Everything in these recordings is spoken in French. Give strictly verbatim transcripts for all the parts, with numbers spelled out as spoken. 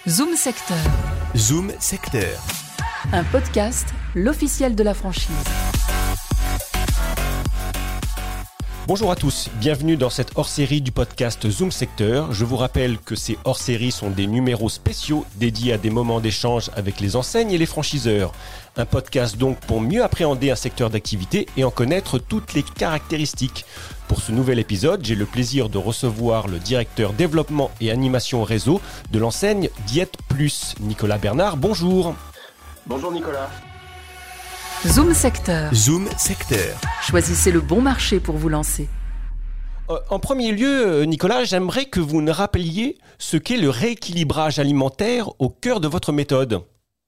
Zoom Secteur. Zoom Secteur. Un podcast, l'officiel de la franchise. Bonjour à tous, bienvenue dans cette hors-série du podcast Zoom Secteur. Je vous rappelle que ces hors-séries sont des numéros spéciaux dédiés à des moments d'échange avec les enseignes et les franchiseurs. Un podcast donc pour mieux appréhender un secteur d'activité et en connaître toutes les caractéristiques. Pour ce nouvel épisode, j'ai le plaisir de recevoir le directeur développement et animation réseau de l'enseigne Diète Plus, Nicolas Bernard. Bonjour. Bonjour Nicolas. Zoom Secteur. Zoom Secteur. Choisissez le bon marché pour vous lancer. En premier lieu, Nicolas, j'aimerais que vous nous rappeliez ce qu'est le rééquilibrage alimentaire au cœur de votre méthode.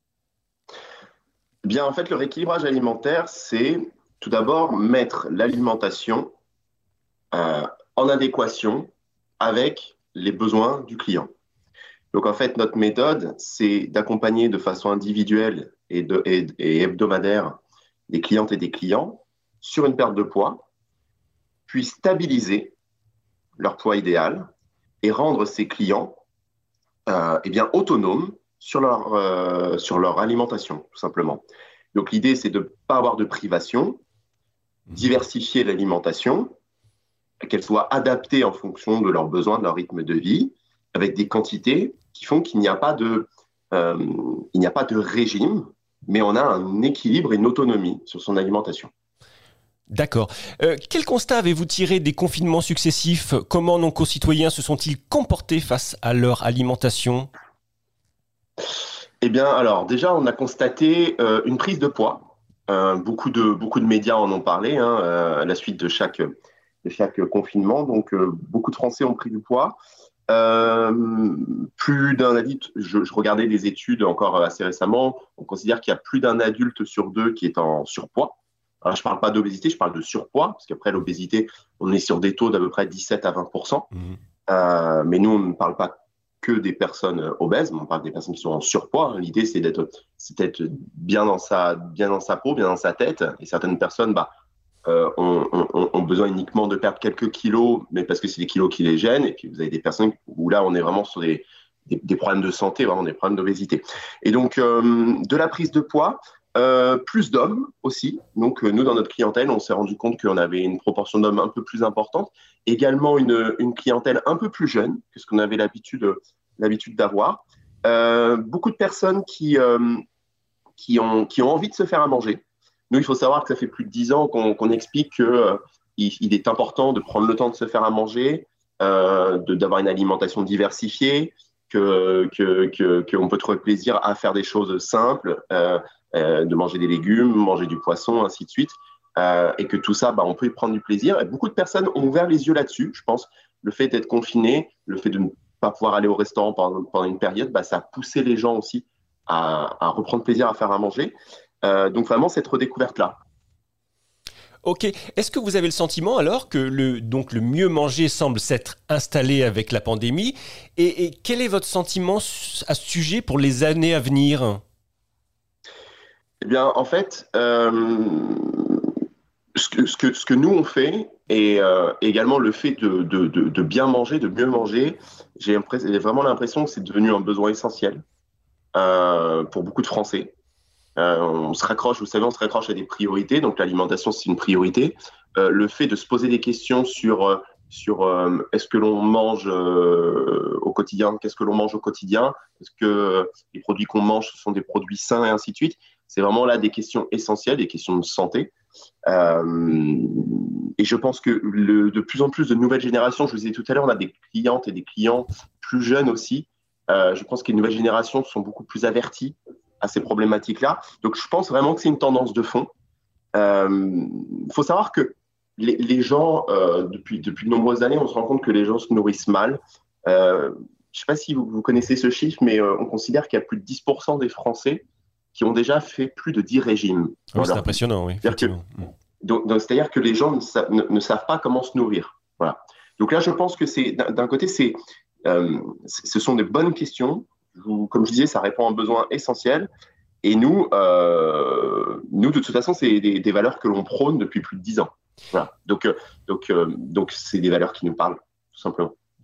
Bien, en fait, le rééquilibrage alimentaire, c'est tout d'abord mettre l'alimentation euh, en adéquation avec les besoins du client. Donc, en fait, notre méthode, c'est d'accompagner de façon individuelle et, de, et, et hebdomadaire des clientes et des clients sur une perte de poids, puis stabiliser leur poids idéal et rendre ces clients euh, eh bien, autonomes sur leur, euh, sur leur alimentation, tout simplement. Donc, l'idée, c'est de ne pas avoir de privation, diversifier l'alimentation, qu'elle soit adaptée en fonction de leurs besoins, de leur rythme de vie, avec des quantités qui font qu'il n'y a pas de, euh, il n'y a pas de régime, mais on a un équilibre et une autonomie sur son alimentation. D'accord. Euh, quel constat avez-vous tiré des confinements successifs ? Comment nos concitoyens se sont-ils comportés face à leur alimentation ? Eh bien, alors déjà, on a constaté euh, une prise de poids. Euh, beaucoup de beaucoup de médias en ont parlé hein, euh, à la suite de chaque de chaque confinement. Donc, euh, beaucoup de Français ont pris du poids. Euh, plus d'un adulte, je, je regardais des études encore assez récemment, on considère qu'il y a plus d'un adulte sur deux qui est en surpoids. Alors, je ne parle pas d'obésité, je parle de surpoids, parce qu'après l'obésité, on est sur des taux d'à peu près dix-sept à vingt pour cent. Mmh. Euh, mais nous, on ne parle pas que des personnes obèses, on parle des personnes qui sont en surpoids. L'idée, c'est d'être, c'est d'être bien dans sa, bien dans sa peau, bien dans sa tête. Et certaines personnes, bah, Euh, ont, ont, ont besoin uniquement de perdre quelques kilos, mais parce que c'est les kilos qui les gênent. Et puis, vous avez des personnes où là, on est vraiment sur des, des, des problèmes de santé, vraiment des problèmes d'obésité. Et donc, euh, de la prise de poids, euh, plus d'hommes aussi. Donc, euh, nous, dans notre clientèle, on s'est rendu compte qu'on avait une proportion d'hommes un peu plus importante. Également, une, une clientèle un peu plus jeune que ce qu'on avait l'habitude, l'habitude d'avoir. Euh, beaucoup de personnes qui, euh, qui, ont, qui ont envie de se faire à manger. Nous, il faut savoir que ça fait plus de dix ans qu'on, qu'on explique qu'il euh, il est important de prendre le temps de se faire à manger, euh, de, d'avoir une alimentation diversifiée, que, que, que, qu'on peut trouver plaisir à faire des choses simples, euh, euh, de manger des légumes, manger du poisson, ainsi de suite, euh, et que tout ça, bah, on peut y prendre du plaisir. Et beaucoup de personnes ont ouvert les yeux là-dessus. Je pense le fait d'être confiné, le fait de ne pas pouvoir aller au restaurant pendant, pendant une période, bah, ça a poussé les gens aussi à, à reprendre plaisir à faire à manger. Euh, donc vraiment cette redécouverte-là. Ok. Est-ce que vous avez le sentiment alors que le, donc le mieux manger semble s'être installé avec la pandémie et, et quel est votre sentiment à ce sujet pour les années à venir ? Eh bien, en fait, euh, ce, que, ce, que, ce que nous on fait et euh, également le fait de, de, de, de bien manger, de mieux manger, j'ai, j'ai vraiment l'impression que c'est devenu un besoin essentiel euh, pour beaucoup de Français. Euh, on se raccroche, vous savez, on se raccroche à des priorités. Donc, l'alimentation, c'est une priorité. Euh, le fait de se poser des questions sur, sur euh, est-ce que l'on mange euh, au quotidien, qu'est-ce que l'on mange au quotidien, est-ce que les produits qu'on mange ce sont des produits sains et ainsi de suite. C'est vraiment là des questions essentielles, des questions de santé. Euh, et je pense que le, de plus en plus de nouvelles générations, je vous disais tout à l'heure, on a des clientes et des clients plus jeunes aussi. Euh, je pense que les nouvelles générations sont beaucoup plus averties à ces problématiques-là. Donc, je pense vraiment que c'est une tendance de fond. Il euh, faut savoir que les, les gens, euh, depuis, depuis de nombreuses années, on se rend compte que les gens se nourrissent mal. Euh, je ne sais pas si vous, vous connaissez ce chiffre, mais euh, on considère qu'il y a plus de dix pour cent des Français qui ont déjà fait plus de dix régimes. Oui, c'est impressionnant, oui. C'est-à-dire que, donc, donc, c'est-à-dire que les gens ne, sa, ne, ne savent pas comment se nourrir. Voilà. Donc là, je pense que c'est, d'un, d'un côté, c'est, euh, ce sont des bonnes questions. Comme je disais, ça répond à un besoin essentiel. Et nous, euh, nous de toute façon, c'est des, des valeurs que l'on prône depuis plus de dix ans. Voilà. Donc, euh, donc, euh, donc, c'est des valeurs qui nous parlent, tout simplement.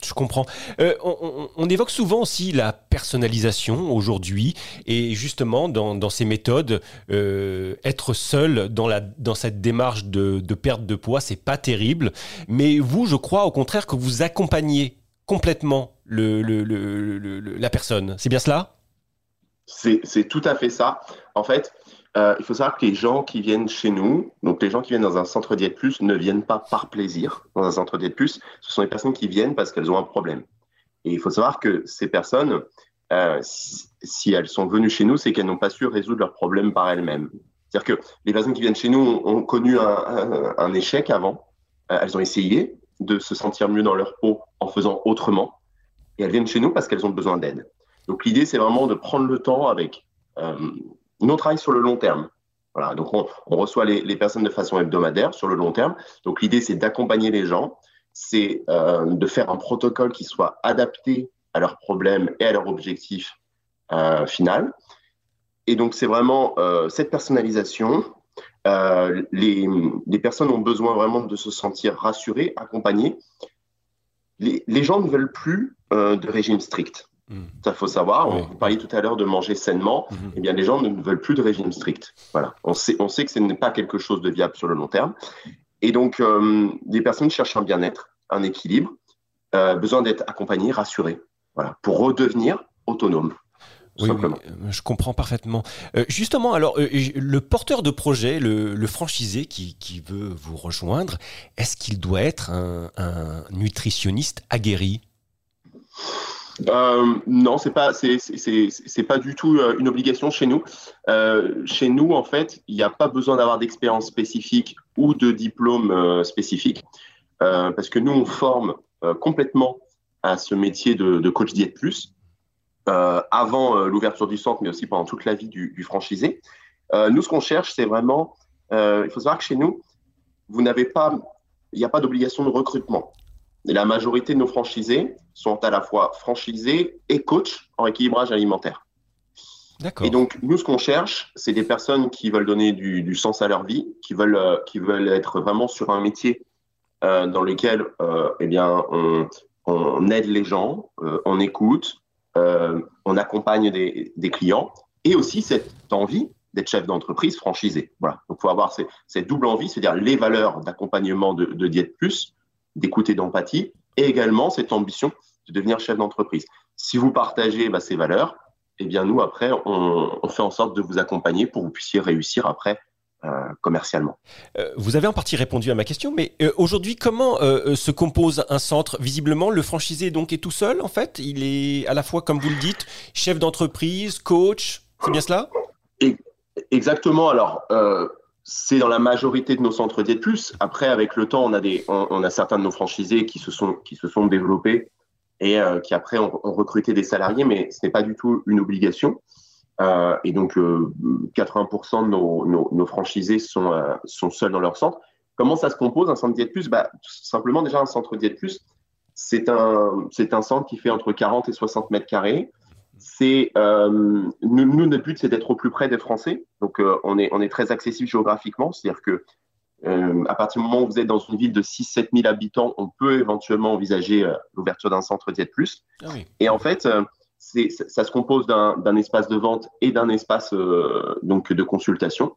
Je comprends. Euh, on, on, on évoque souvent aussi la personnalisation aujourd'hui et justement dans, dans ces méthodes, euh, être seul dans, la, dans cette démarche de, de perte de poids, c'est pas terrible. Mais vous, je crois au contraire que vous accompagnez complètement le, le, le, le, le, la personne. C'est bien cela ? C'est, c'est tout à fait ça. En fait, euh, il faut savoir que les gens qui viennent chez nous, donc les gens qui viennent dans un centre Diète Plus, ne viennent pas par plaisir dans un centre Diète Plus. Ce sont les personnes qui viennent parce qu'elles ont un problème. Et il faut savoir que ces personnes, euh, si, si elles sont venues chez nous, c'est qu'elles n'ont pas su résoudre leurs problèmes par elles-mêmes. C'est-à-dire que les personnes qui viennent chez nous ont, ont connu un, un, un échec avant. Euh, elles ont essayé de se sentir mieux dans leur peau en faisant autrement. Et elles viennent chez nous parce qu'elles ont besoin d'aide. Donc l'idée, c'est vraiment de prendre le temps avec... Euh, Nous, on travaille sur le long terme. Voilà, donc on, on reçoit les, les personnes de façon hebdomadaire sur le long terme. Donc l'idée, c'est d'accompagner les gens, c'est euh, de faire un protocole qui soit adapté à leurs problèmes et à leur objectif euh, final. Et donc c'est vraiment euh, cette personnalisation. Euh, les, les personnes ont besoin vraiment de se sentir rassurées, accompagnées. Les, les gens ne veulent plus euh, de régime strict. Mmh. Ça, faut savoir. Oui. On parlait tout à l'heure de manger sainement. Mmh. Eh bien, les gens ne veulent plus de régime strict. Voilà. On sait, on sait que ce n'est pas quelque chose de viable sur le long terme. Et donc, euh, les personnes cherchent un bien-être, un équilibre, euh, besoin d'être accompagnées, rassurées, voilà, pour redevenir autonomes. Oui, oui, je comprends parfaitement. Euh, justement, alors, euh, le porteur de projet, le, le franchisé qui, qui veut vous rejoindre, est-ce qu'il doit être un, un nutritionniste aguerri ? Euh, non, c'est pas, c'est, c'est, c'est, c'est pas du tout euh, une obligation chez nous. Euh, chez nous, en fait, il n'y a pas besoin d'avoir d'expérience spécifique ou de diplôme euh, spécifique, euh, parce que nous, on forme euh, complètement à ce métier de, de coach Diète Plus, euh, avant euh, l'ouverture du centre, mais aussi pendant toute la vie du, du franchisé. Euh, nous, ce qu'on cherche, c'est vraiment, euh, il faut savoir que chez nous, vous n'avez pas, il n'y a pas d'obligation de recrutement. Et la majorité de nos franchisés sont à la fois franchisés et coachs en équilibrage alimentaire. D'accord. Et donc, nous, ce qu'on cherche, c'est des personnes qui veulent donner du, du sens à leur vie, qui veulent, euh, qui veulent être vraiment sur un métier euh, dans lequel euh, eh bien, on, on aide les gens, euh, on écoute, euh, on accompagne des, des clients, et aussi cette envie d'être chef d'entreprise franchisé. Voilà. Donc, il faut avoir ces, cette double envie, c'est-à-dire les valeurs d'accompagnement de, de Diète Plus, d'écoute et d'empathie, et également cette ambition de devenir chef d'entreprise. Si vous partagez bah, ces valeurs, eh bien nous, après, on, on fait en sorte de vous accompagner pour que vous puissiez réussir après euh, commercialement. Euh, vous avez en partie répondu à ma question, mais euh, aujourd'hui, comment euh, se compose un centre ? Visiblement, le franchisé donc, est tout seul, en fait. Il est à la fois, comme vous le dites, chef d'entreprise, coach, c'est bien cela ? et, Exactement. Alors, euh, c'est dans la majorité de nos centres Diète Plus. Après, avec le temps, on a, des, on, on a certains de nos franchisés qui se sont, qui se sont développés et euh, qui après ont, ont recruté des salariés, mais ce n'est pas du tout une obligation. Euh, et donc, euh, quatre-vingts pour cent de nos, nos, nos franchisés sont, euh, sont seuls dans leur centre. Comment ça se compose, un centre Diète Plus ? Bah, tout simplement, déjà, un centre Diète Plus, c'est un, c'est un centre qui fait entre quarante et soixante mètres carrés. C'est, euh, nous, nous, notre but, c'est d'être au plus près des Français. Donc, euh, on est, on est très accessible géographiquement. C'est-à-dire que euh, à partir du moment où vous êtes dans une ville de six à sept mille habitants, on peut éventuellement envisager euh, l'ouverture d'un centre Diète Plus. Ah oui. Et en fait, euh, c'est, ça se compose d'un, d'un espace de vente et d'un espace euh, donc de consultation.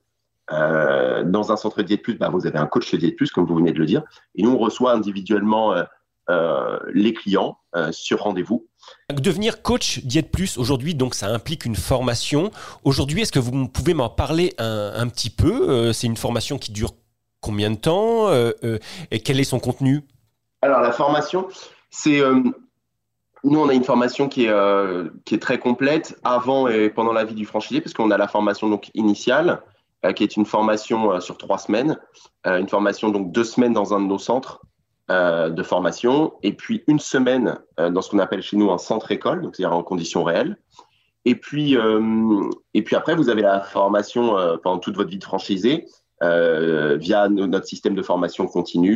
Euh, dans un centre Diète Plus, bah, vous avez un coach Diète Plus, comme vous venez de le dire. Et nous, on reçoit individuellement euh, euh, les clients euh, sur rendez-vous. Devenir coach Diète Plus aujourd'hui, donc ça implique une formation. Aujourd'hui, est-ce que vous pouvez m'en parler un, un petit peu ? euh, C'est une formation qui dure combien de temps euh, euh, et quel est son contenu ? Alors, la formation, c'est... Euh, nous, on a une formation qui est, euh, qui est très complète avant et pendant la vie du franchisé, parce qu'on a la formation donc, initiale, euh, qui est une formation euh, sur trois semaines, euh, une formation donc deux semaines dans un de nos centres euh, de formation, et puis une semaine euh, dans ce qu'on appelle chez nous un centre-école, donc c'est-à-dire en conditions réelles. Et puis, euh, et puis après, vous avez la formation euh, pendant toute votre vie de franchisé, euh, via no- notre système de formation continue,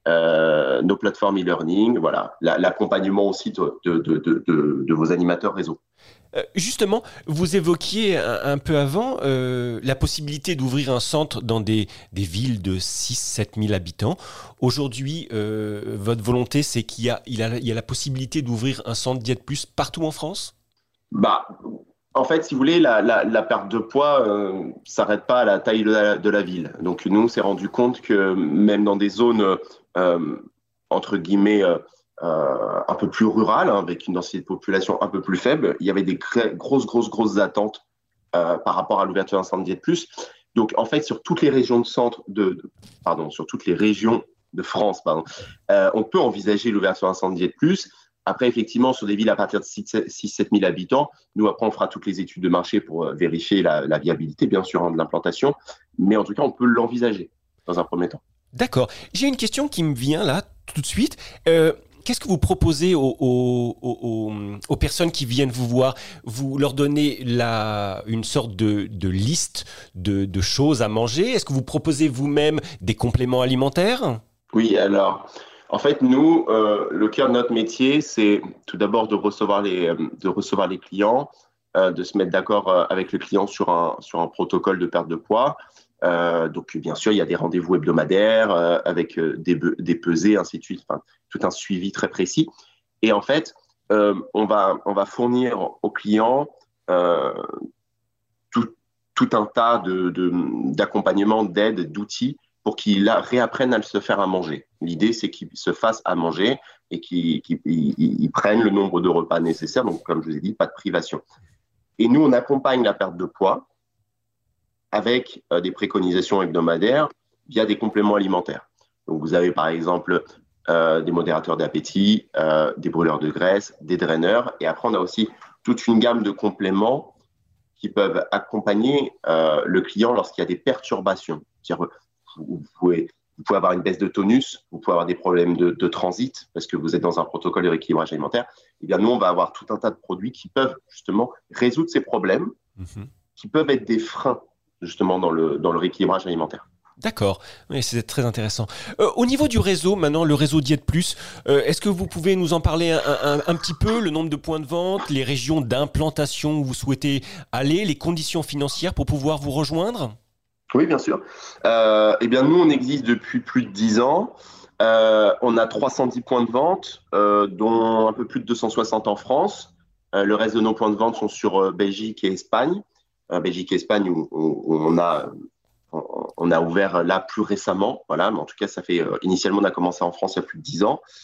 euh, nos plateformes e-learning, voilà, la, l'accompagnement aussi de, de, de, de, de, de vos animateurs réseau. Euh, justement, vous évoquiez un, un peu avant euh, la possibilité d'ouvrir un centre dans des, des villes de six à sept mille habitants. Aujourd'hui, euh, votre volonté, c'est qu'il y a, il a, il y a la possibilité d'ouvrir un centre Diète Plus partout en France ? Bah, en fait, si vous voulez, la, la, la perte de poids ne euh, s'arrête pas à la taille de la, de la ville. Donc, nous, on s'est rendu compte que même dans des zones, euh, entre guillemets, euh, Euh, un peu plus rural, hein, avec une densité de population un peu plus faible, il y avait des grosses, grosses, grosses attentes euh, par rapport à l'ouverture d'un centre Diète Plus. Donc, en fait, sur toutes les régions de centre, de, de pardon, sur toutes les régions de France, pardon, euh, on peut envisager l'ouverture d'un centre Diète Plus. Après, effectivement, sur des villes à partir de six à sept mille habitants, nous, après, on fera toutes les études de marché pour euh, vérifier la, la viabilité, bien sûr, hein, de l'implantation. Mais en tout cas, on peut l'envisager dans un premier temps. D'accord. J'ai une question qui me vient là, tout de suite. Euh, Qu'est-ce que vous proposez aux, aux, aux, aux personnes qui viennent vous voir ? Vous leur donnez la, une sorte de, de liste de, de choses à manger ? Est-ce que vous proposez vous-même des compléments alimentaires ? Oui, alors, en fait, nous, euh, le cœur de notre métier, c'est tout d'abord de recevoir les, de recevoir les clients, euh, de se mettre d'accord avec le client sur un, sur un protocole de perte de poids. Euh, donc, bien sûr, il y a des rendez-vous hebdomadaires euh, avec euh, des, des pesées, ainsi de suite, enfin, tout un suivi très précis. Et en fait, euh, on, va, on va fournir aux clients euh, tout, tout un tas de, de, d'accompagnement, d'aide, d'outils pour qu'ils réapprennent à se faire à manger. L'idée, c'est qu'ils se fassent à manger et qu'ils, qu'ils ils, ils prennent le nombre de repas nécessaires. Donc, comme je vous ai dit, pas de privation. Et nous, on accompagne la perte de poids avec euh, des préconisations hebdomadaires via des compléments alimentaires. Donc, vous avez par exemple euh, des modérateurs d'appétit, euh, des brûleurs de graisse, des draineurs. Et après, on a aussi toute une gamme de compléments qui peuvent accompagner euh, le client lorsqu'il y a des perturbations. C'est-à-dire, vous, vous, pouvez, vous pouvez avoir une baisse de tonus, vous pouvez avoir des problèmes de, de transit parce que vous êtes dans un protocole de rééquilibrage alimentaire. Et bien, nous, on va avoir tout un tas de produits qui peuvent justement résoudre ces problèmes, mmh. qui peuvent être des freins justement dans le, dans le rééquilibrage alimentaire. D'accord, oui, c'est très intéressant. Euh, au niveau du réseau, maintenant, le réseau Diète Plus, euh, est-ce que vous pouvez nous en parler un, un, un petit peu, le nombre de points de vente, les régions d'implantation où vous souhaitez aller, les conditions financières pour pouvoir vous rejoindre ? Oui, bien sûr. Euh, eh bien, nous, on existe depuis plus de dix ans. Euh, on a trois cent dix points de vente, euh, dont un peu plus de deux cent soixante en France. Euh, le reste de nos points de vente sont sur euh, Belgique et Espagne. Euh, Belgique et Espagne, où, où, où on a... On a ouvert là plus récemment, voilà, mais en tout cas, ça fait euh, initialement, on a commencé en France il y a plus de dix ans.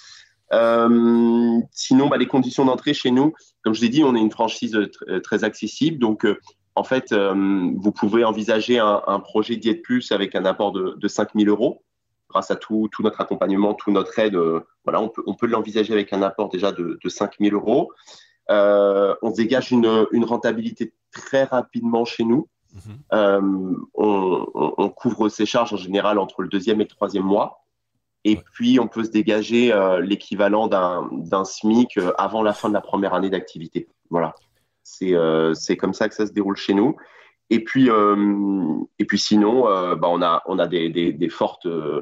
Euh, sinon, bah, les conditions d'entrée chez nous, comme je l'ai dit, on est une franchise tr- très accessible. Donc, euh, en fait, euh, vous pouvez envisager un, un projet Diète Plus avec un apport de, de cinq mille euros. Grâce à tout, tout notre accompagnement, toute notre aide, euh, voilà, on peut, on peut l'envisager avec un apport déjà de, de cinq mille euros. Euh, on dégage une, une rentabilité très rapidement chez nous. Mmh. Euh, on, on, on couvre ses charges en général entre le deuxième et le troisième mois. Et ouais. puis, on peut se dégager euh, l'équivalent d'un, d'un SMIC euh, avant la fin de la première année d'activité. Voilà. C'est, euh, c'est comme ça que ça se déroule chez nous. Et puis, euh, et puis sinon, euh, bah, on a, on a des, des, des, fortes, euh,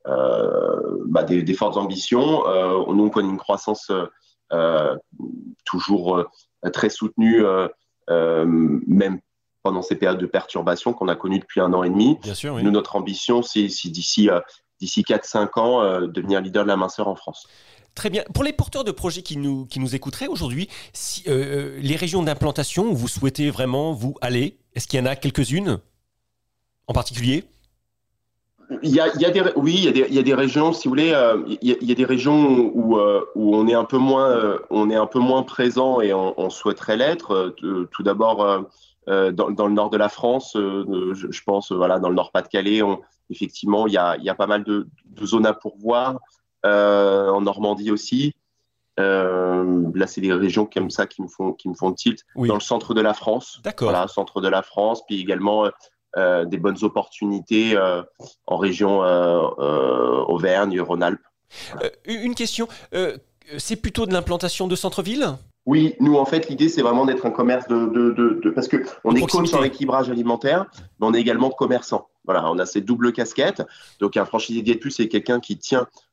bah, des, des fortes ambitions. Euh, nous, on connaît une croissance euh, toujours euh, très soutenue, euh, euh, même pendant ces périodes de perturbation qu'on a connues depuis un an et demi. Bien sûr, oui. Nous, notre ambition, c'est, c'est d'ici, euh, d'ici quatre à cinq ans, euh, devenir leader de la minceur en France. Très bien. Pour les porteurs de projets qui nous, qui nous écouteraient aujourd'hui, si, euh, les régions d'implantation où vous souhaitez vraiment vous aller, est-ce qu'il y en a quelques-unes en particulier ? Il y a, il y a des, oui, il y a des, il y a des régions, si vous voulez, euh, il, y a, il y a des régions où, euh, où on est un peu moins, euh, on est un peu moins présent et on, on souhaiterait l'être. Euh, tout d'abord, euh, Euh, dans, dans le nord de la France, euh, je, je pense, euh, voilà, dans le Nord-Pas-de-Calais, on, effectivement, il y a, il y a pas mal de, de zones à pourvoir. Euh, en Normandie aussi. Euh, là, c'est des régions comme ça qui me font, qui me font tilt. Oui. Dans le centre de la France. D'accord. Voilà, centre de la France, puis également euh, des bonnes opportunités euh, en région euh, euh, Auvergne, Rhône-Alpes. Voilà. Euh, une question, euh, c'est plutôt de l'implantation de centre-ville ? Oui, nous, en fait, l'idée, c'est vraiment d'être un commerce de… de, de, de parce qu'on est coach en équilibrage alimentaire, mais on est également commerçant. Voilà, on a cette double casquette. Donc, un franchisé Diète Plus, c'est quelqu'un qui tient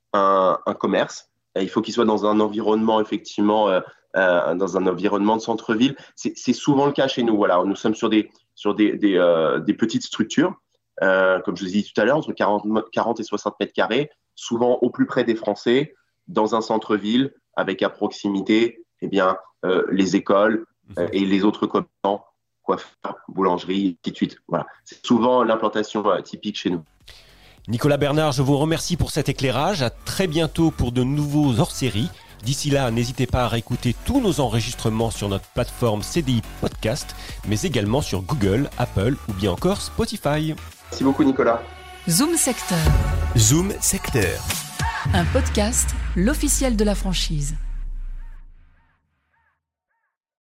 un, un commerce. Et il faut qu'il soit dans un environnement, effectivement, euh, euh, dans un environnement de centre-ville. C'est, c'est souvent le cas chez nous. Voilà, nous sommes sur des, sur des, des, euh, des petites structures, euh, comme je vous ai dit tout à l'heure, entre quarante, quarante et soixante mètres carrés, souvent au plus près des Français, dans un centre-ville, avec à proximité eh bien, euh, les écoles euh, et les autres commerçants, coiffeurs, boulangeries, ainsi de suite. Voilà. C'est souvent l'implantation euh, typique chez nous. Nicolas Bernard, je vous remercie pour cet éclairage. À très bientôt pour de nouveaux hors-séries. D'ici là, n'hésitez pas à réécouter tous nos enregistrements sur notre plateforme C D I Podcast, mais également sur Google, Apple ou bien encore Spotify. Merci beaucoup, Nicolas. Zoom Secteur. Zoom Secteur. Un podcast, l'officiel de la franchise.